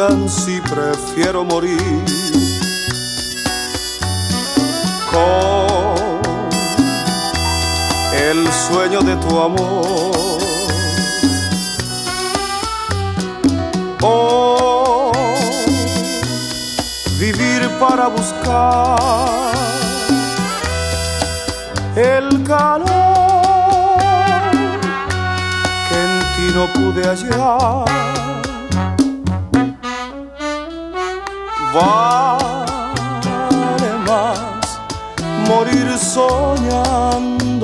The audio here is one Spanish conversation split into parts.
preguntan si prefiero morir con el sueño de tu amor o vivir para buscar el calor que en ti no pude hallar. Vale más morir soñando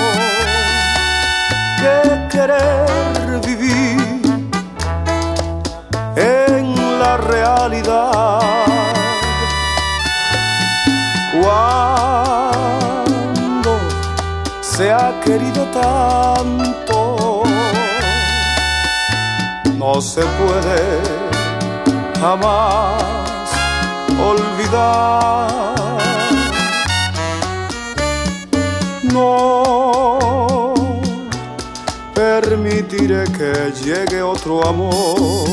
que querer vivir en la realidad. Cuando se ha querido tanto, no se puede jamás olvidar. No permitiré que llegue otro amor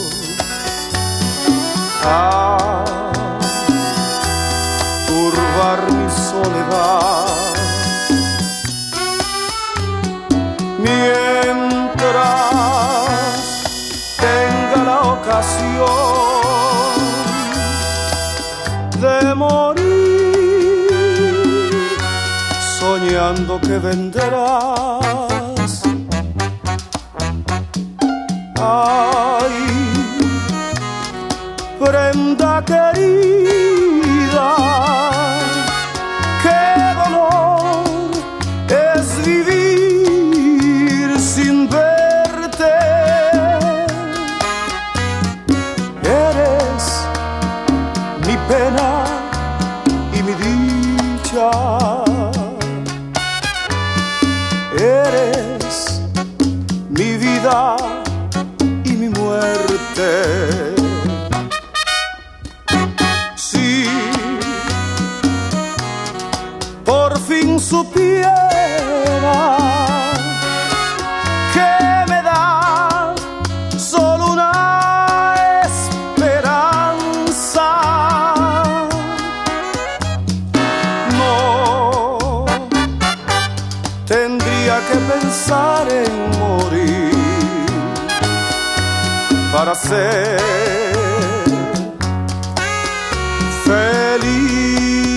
a turbar mi soledad. Mientras tenga la ocasión de morir, soñando que vendrás. Ay, prenda querida, qué dolor es vivir sin verte. Eres mi pena y mi dicha. Eres mi vida y mi muerte. Si por fin supiera que me das solo una esperanza, no tendría que pensar en morir para ser feliz.